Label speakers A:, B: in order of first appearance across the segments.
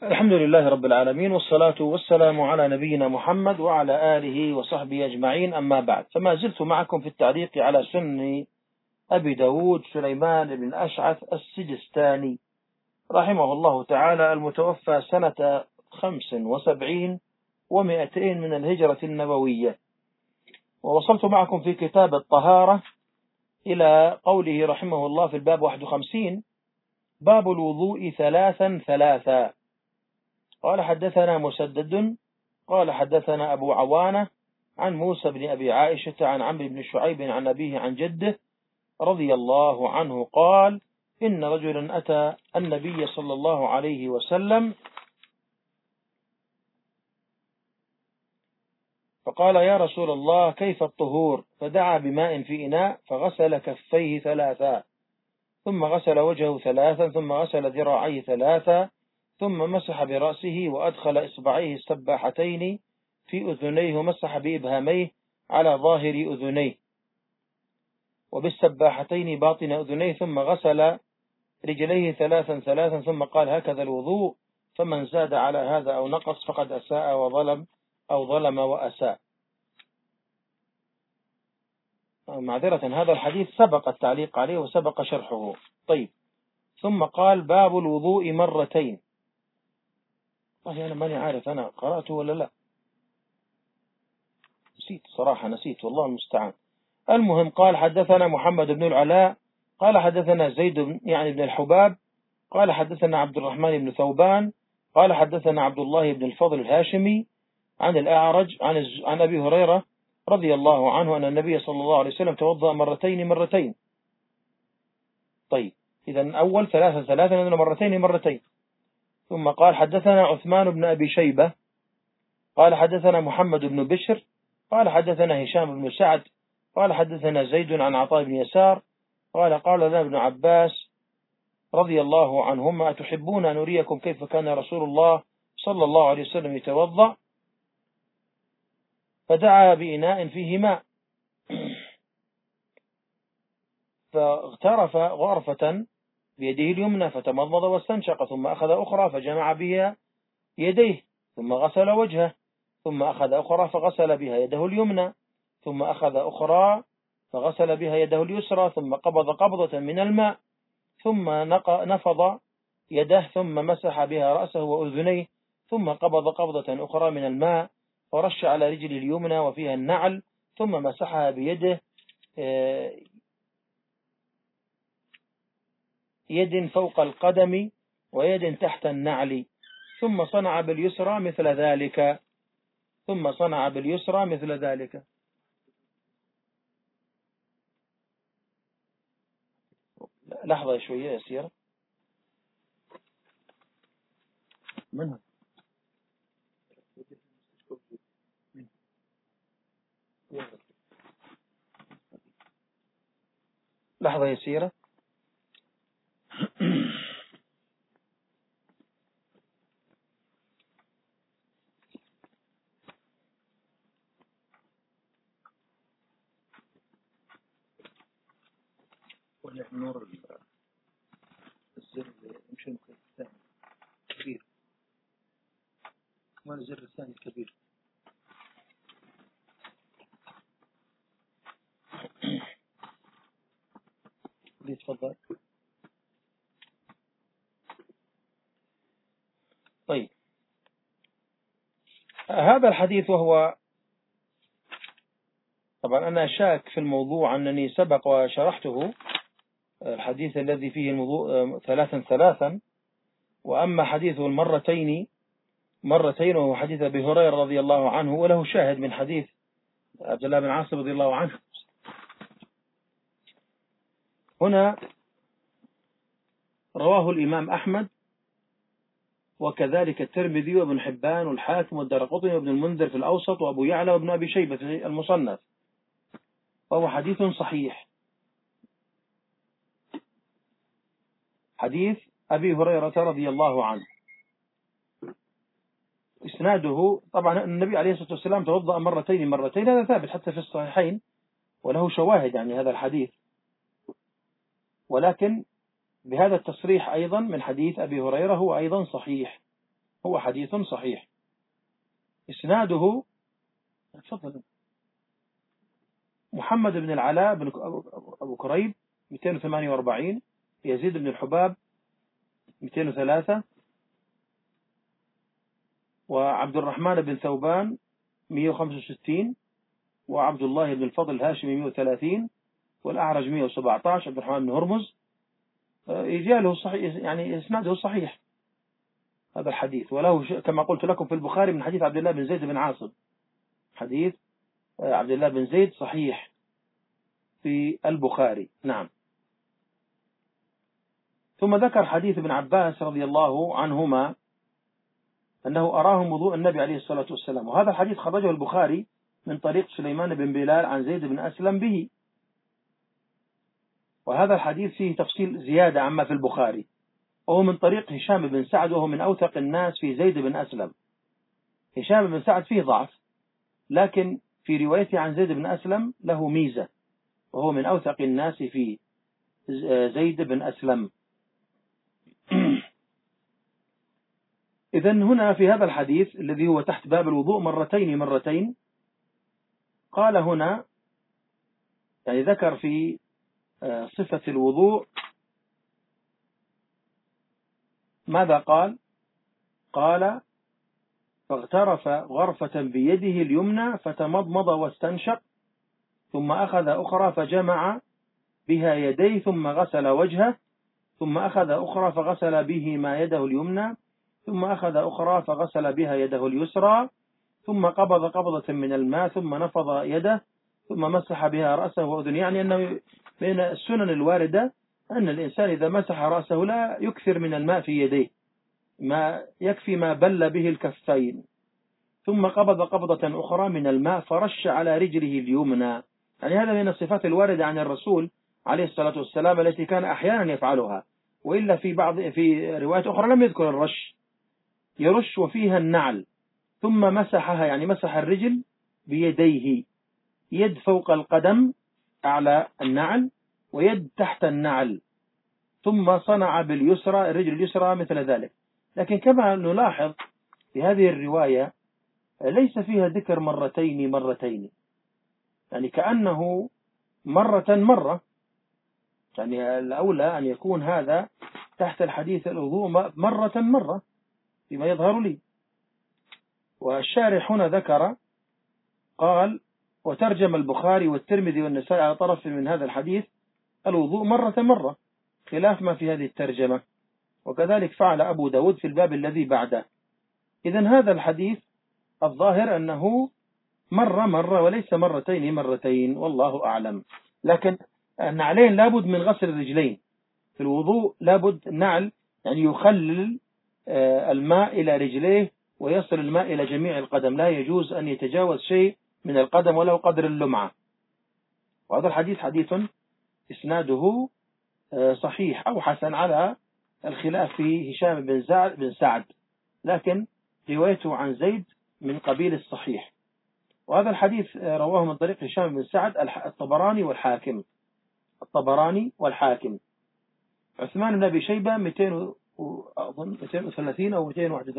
A: الحمد لله رب العالمين، والصلاة والسلام على نبينا محمد وعلى آله وصحبه أجمعين، أما بعد. فما زلت معكم في التعليق على سنن أبي داود سليمان بن أشعث السجستاني رحمه الله تعالى، المتوفى سنة 75 و200 من الهجرة النبوية. ووصلت معكم في كتاب الطهارة إلى قوله رحمه الله في الباب 51: باب الوضوء ثلاثا ثلاثا. قال: حدثنا مسدد قال: حدثنا أبو عوانة عن موسى بن أبي عائشة عن عمرو بن شعيب عن أبيه عن جده رضي الله عنه قال: إن رجلا أتى النبي صلى الله عليه وسلم فقال: يا رسول الله، كيف الطهور؟ فدعا بماء في إناء فغسل كفيه ثلاثا، ثم غسل وجهه ثلاثا، ثم غسل ذراعيه ثلاثا، ثم مسح برأسه وأدخل إصبعيه السباحتين في أذنيه ومسح بإبهاميه على ظاهر أذنيه وبالسباحتين باطن أذنيه، ثم غسل رجليه ثلاثا ثلاثا، ثم قال: هكذا الوضوء، فمن زاد على هذا أو نقص فقد أساء وظلم أو ظلم وأساء. معذرة، هذا الحديث سبق التعليق عليه وسبق شرحه. طيب، ثم قال: باب الوضوء مرتين. والله أنا ماني عارف أنا قرأته ولا لا، نسيت صراحة، نسيت والله المستعان. المهم، قال: حدثنا محمد بن العلاء قال: حدثنا زيد بن الحباب قال: حدثنا عبد الرحمن بن ثوبان قال: حدثنا عبد الله بن الفضل الهاشمي عن الأعرج عن أبي هريرة رضي الله عنه أن النبي صلى الله عليه وسلم توضأ مرتين. طيب، إذا أول ثلاثة لأنه مرتين. ثم قال: حدثنا عثمان بن أبي شيبة قال: حدثنا محمد بن بشر قال: حدثنا هشام بن سعد قال: حدثنا زيد عن عطاء بن يسار قال لنا ابن عباس رضي الله عنهما: أتحبون أن أريكم كيف كان رسول الله صلى الله عليه وسلم يتوضأ؟ فدعا بإناء فيه ماء فاغترف غرفة بيده اليمنى فتمضمض واستنشق، ثم أخذ أخرى فجمع بها يديه، ثم غسل وجهه، ثم أخذ أخرى فغسل بها يده اليمنى، ثم أخذ أخرى فغسل بها يده اليسرى، ثم قبض قبضة من الماء، ثم نفض يده، ثم مسح بها رأسه وأذنيه، ثم قبض قبضة أخرى من الماء ورش على رجل اليمنى وفيها النعل، ثم مسحها بيده يد فوق القدم ويد تحت النعل، ثم صنع باليسرى مثل ذلك. لحظة شوية يسير منها. لحظة يسيرة. نور الزر يمشي كبير، ما الزر الثاني الكبير. تفضل. طيب، هذا الحديث وهو طبعا أنا شاك في الموضوع أنني سبق وشرحته، الحديث الذي فيه الموضوع ثلاثا، وأما حديثه مرتين وهو حديث أبي هريرة رضي الله عنه، وله شاهد من حديث عبد الله بن عاصم رضي الله عنه. هنا رواه الإمام أحمد وكذلك الترمذي وابن حبان والحاكم والدارقطني وابن المنذر في الأوسط وأبو يعلى وابن أبي شيبة في المصنف، وهو حديث صحيح، حديث أبي هريرة رضي الله عنه. إسناده طبعا النبي عليه الصلاة والسلام توضأ مرتين، هذا ثابت حتى في الصحيحين وله شواهد يعني هذا الحديث، ولكن بهذا التصريح أيضا من حديث أبي هريرة هو أيضا صحيح، هو حديث صحيح. إسناده تفضل. محمد بن العلاء بن أبو كريب 248، يزيد بن الحباب 203، وعبد الرحمن بن ثوبان 165، وعبد الله بن الفضل الهاشمي 130، والأعرج 117 عبد الرحمن بن هرمز. رجاله صحيح، يعني إسناده صحيح هذا الحديث، وله كما قلت لكم في البخاري من حديث عبد الله بن زيد بن عاصم. حديث عبد الله بن زيد صحيح في البخاري. نعم. ثم ذكر حديث ابن عباس رضي الله عنهما أنه أراهم وضوء النبي عليه الصلاة والسلام، وهذا الحديث خرجه البخاري من طريق سليمان بن بلال عن زيد بن أسلم به. وهذا الحديث فيه تفصيل زيادة عما في البخاري، وهو من طريق هشام بن سعد، وهو من أوثق الناس في زيد بن أسلم. هشام بن سعد فيه ضعف، لكن في روايته عن زيد بن أسلم له ميزة، وهو من أوثق الناس في زيد بن أسلم. إذن هنا في هذا الحديث الذي هو تحت باب الوضوء مرتين، قال هنا يعني ذكر في صفة الوضوء ماذا قال؟ قال فاغترف غرفة بيده اليمنى فتمضمض واستنشق، ثم أخذ أخرى فجمع بها يديه، ثم غسل وجهه، ثم أخذ أخرى فغسل بهما يده اليمنى، ثم أخذ أخرى فغسل بها يده اليسرى، ثم قبض قبضة من الماء، ثم نفض يده، ثم مسح بها رأسه وأذنه. يعني أنه من السنن الواردة أن الإنسان إذا مسح رأسه لا يكثر من الماء في يديه، ما يكفي ما بل به الكفين. ثم قبض قبضة أخرى من الماء فرش على رجله اليمنى. يعني هذا من الصفات الواردة عن الرسول عليه الصلاة والسلام التي كان أحيانا يفعلها، وإلا في روايات أخرى لم يذكر الرش، يرش وفيها النعل. ثم مسحها، يعني مسح الرجل بيديه، يد فوق القدم أعلى النعل، ويد تحت النعل، ثم صنع باليسرى الرجل اليسرى مثل ذلك. لكن كما نلاحظ في هذه الرواية ليس فيها ذكر مرتين، يعني كأنه مرة، يعني الأولى أن يكون هذا تحت الحديث الوضوء مرة فيما يظهر لي. والشارح هنا ذكر قال وترجم البخاري والترمذي والنسائي على طرف من هذا الحديث الوضوء مرة، خلاف ما في هذه الترجمة، وكذلك فعل أبو داود في الباب الذي بعده. إذن هذا الحديث الظاهر أنه مرة وليس مرتين، والله أعلم. لكن النعلين لابد من غسل الرجلين في الوضوء، لابد نعل يعني يخلل الماء إلى رجليه ويصل الماء إلى جميع القدم، لا يجوز أن يتجاوز شيء من القدم ولو قدر اللمعة. وهذا الحديث حديث إسناده صحيح أو حسن على الخلاف في هشام بن سعد، لكن روايته عن زيد من قبيل الصحيح. وهذا الحديث رواه من طريق هشام بن سعد الطبراني والحاكم. عثمان بن أبي شيبة 230 أو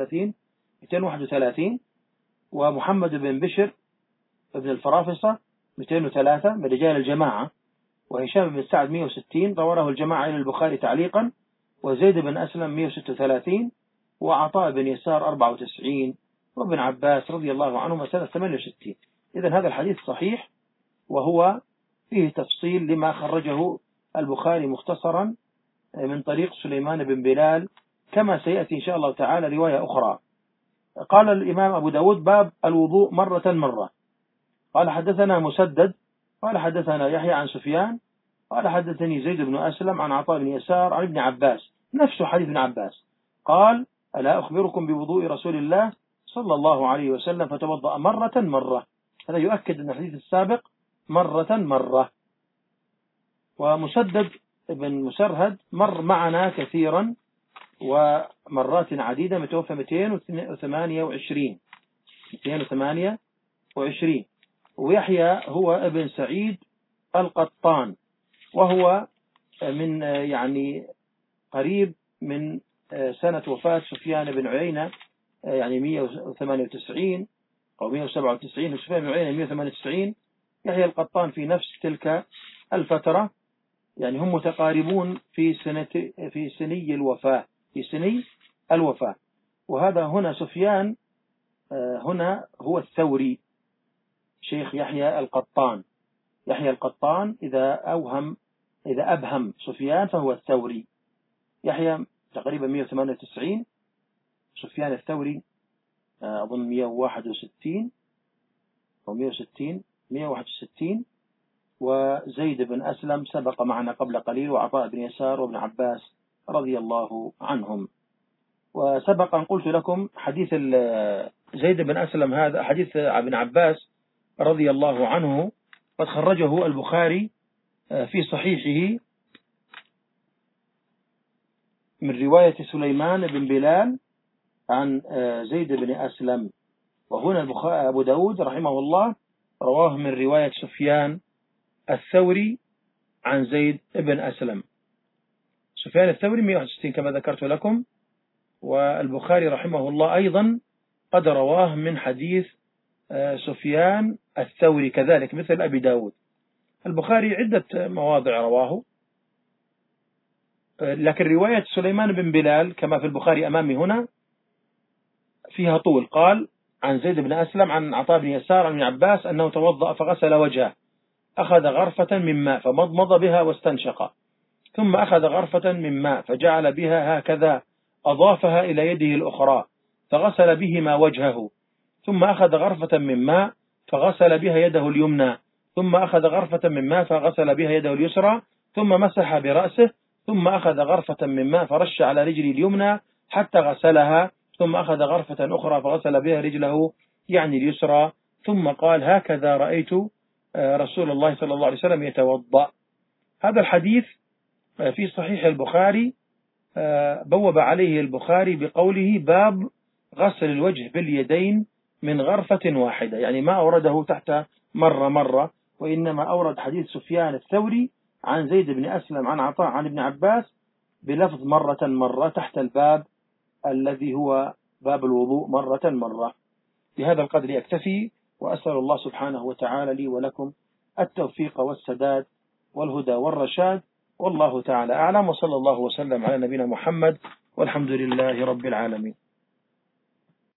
A: 231، ومحمد بن بشر ابن الفرافصة 203 من رجال الجماعة، وهشام بن سعد 160 رواه الجماعة إلى البخاري تعليقا، وزيد بن أسلم 136، وعطاء بن يسار 94، وابن عباس رضي الله عنهما 68. إذن هذا الحديث صحيح، وهو فيه تفصيل لما خرجه البخاري مختصرا من طريق سليمان بن بلال، كما سيأتي إن شاء الله تعالى رواية أخرى. قال الإمام أبو داود باب الوضوء مرة. قال حدثنا مسدد قال حدثنا يحيى عن سفيان قال حدثني زيد بن أسلم عن عطاء بن يسار عن ابن عباس، نفس حديث ابن عباس، قال ألا أخبركم بوضوء رسول الله صلى الله عليه وسلم فتوضأ مرة. هذا يؤكد أن الحديث السابق مرة. ومسدد بن مسرهد مر معنا كثيرا ومرات عديدة، متوفى 228. ويحيى هو ابن سعيد القطان، وهو من يعني قريب من سنة وفاة سفيان بن عيينة يعني 198 أو 197، وسفيان بن عيينة 198، يحيى القطان في نفس تلك الفترة. يعني هم متقاربون في سني الوفاة. وهذا هنا سفيان هنا هو الثوري شيخ يحيى القطان. يحيى القطان إذا أبهم سفيان فهو الثوري. يحيى تقريبا 198، سفيان الثوري أظن 161 أو 161، وزيد بن أسلم سبق معنا قبل قليل، وعطاء بن يسار وابن عباس رضي الله عنهم. وسبق أن قلت لكم حديث زيد بن أسلم، هذا حديث ابن عباس رضي الله عنه قد خرجه البخاري في صحيحه من رواية سليمان بن بلال عن زيد بن أسلم. وهنا أبو داود رحمه الله رواه من رواية سفيان الثوري عن زيد بن أسلم. سفيان الثوري 161 كما ذكرت لكم، والبخاري رحمه الله أيضا قد رواه من حديث سفيان الثوري كذلك مثل أبي داود. البخاري عدة مواضع رواه، لكن رواية سليمان بن بلال كما في البخاري أمامي هنا فيها طول. قال عن زيد بن أسلم عن عطاء بن يسار عن ابن عباس أنه توضأ فغسل وجهه، أخذ غرفة من ماء فمضمض بها واستنشق، ثم أخذ غرفة من ماء فجعل بها هكذا، أضافها إلى يده الأخرى فغسل بهما وجهه، ثم أخذ غرفة من ماء فغسل بها يده اليمنى، ثم أخذ غرفة من ماء فغسل بها يده اليسرى، ثم مسح برأسه، ثم أخذ غرفة من ماء فرش على رجله اليمنى حتى غسلها، ثم أخذ غرفة أخرى فغسل بها رجله يعني اليسرى، ثم قال هكذا رأيت رسول الله صلى الله عليه وسلم يتوضأ. هذا الحديث في صحيح البخاري بوب عليه البخاري بقوله باب غسل الوجه باليدين من غرفة واحدة، يعني ما أورده تحت مرة، وإنما أورد حديث سفيان الثوري عن زيد بن أسلم عن عطاء عن ابن عباس بلفظ مرة تحت الباب الذي هو باب الوضوء مرة. بهذا القدر أكتفي، وأسأل الله سبحانه وتعالى لي ولكم التوفيق والسداد والهدى والرشاد، والله تعالى أعلم، وصلى الله وسلم على نبينا محمد، والحمد لله رب العالمين.